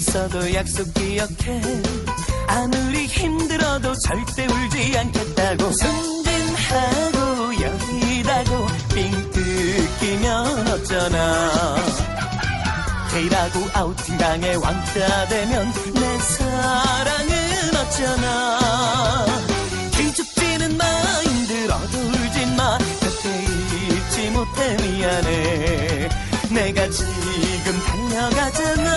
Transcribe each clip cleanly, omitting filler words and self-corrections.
있어도 약속 기억해. 아무리 힘들어도 절대 울지 않겠다고. 순진하고 여리다고 빙 뜯기면 어쩌나. 데이라고 아우팅 당해 왕따 되면 내 사랑은 어쩌나. 기죽지는 마, 힘들어도 울진 마. 곁에 있지 못해 미안해. 내가 지금 달려가잖아.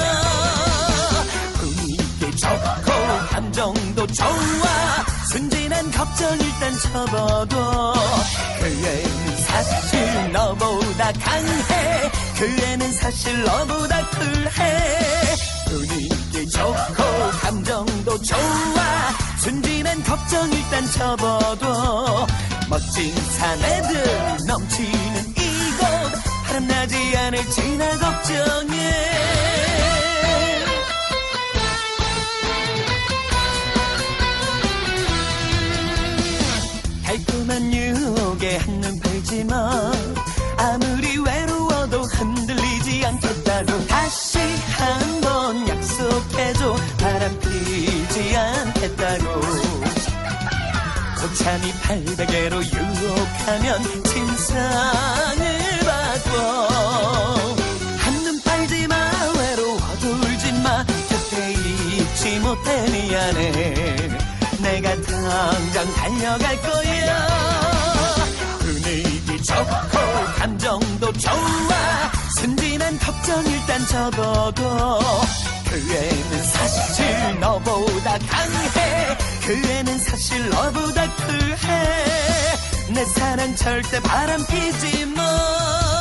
분위기 좋고 감정도 좋아. 순진한 걱정 일단 접어둬. 그 애는 사실 너보다 강해. 그 애는 사실 너보다 쿨해. 분위기 좋고 감정도 좋아. 순진한 걱정 일단 접어둬. 멋진 사내들 넘치는 이곳. 바람나지 않을지 나 걱정해. 달콤한 유혹에 한눈 팔지마. 아무리 외로워도 흔들리지 않겠다고. 다시 한번 약속해줘. 바람 피지 않겠다고. 고참이 800개로 유혹하면 침상을 바꿔. 한눈 팔지마. 외로워도 울지마. 곁에 있지 못해 미안해. 내가 당장 달려갈 거야. 분위기 좋고 감정도 좋아. 순진한 걱정 일단 접어둬. 그 애는 사실 너보다 강해. 그 애는 사실 너보다 쿨해. 내 사랑 절대 바람 피지 마.